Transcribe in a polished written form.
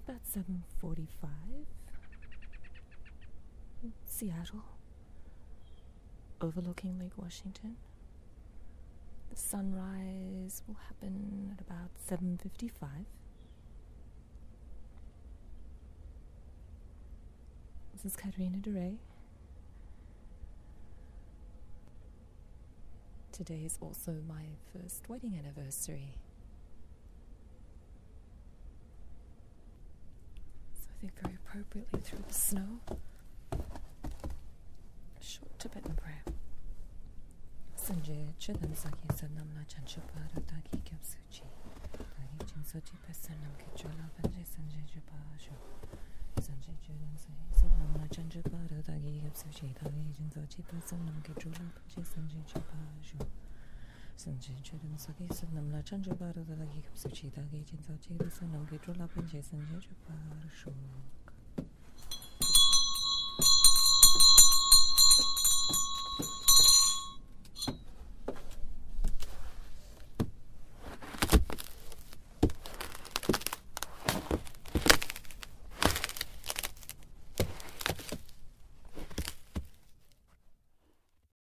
about 7:45. In Seattle, overlooking Lake Washington. The sunrise will happen at about 7:55. This is Katrina DeRay. Today is also my first wedding anniversary. So I think very appropriately through the snow, a short Tibetan prayer. Sanjay Chidam Saki Sanam Na Chanchapara Taki Kapsuchi. Taki Chinsochi Pesanam Kichola Panjay Sanjay Jupasho. Sanjay Chidam Saki Sanam Na Chanchapara Taki Kapsuchi. Taki Chinsochi Pesanam Kichola Panjay Sanjay Jupasho. Sanjay Chidam Saki Sanam Na Chanchapara Taki Kapsuchi. Taki Chinsochi Pesanam Kichola Panjay Sanjay Jupasho.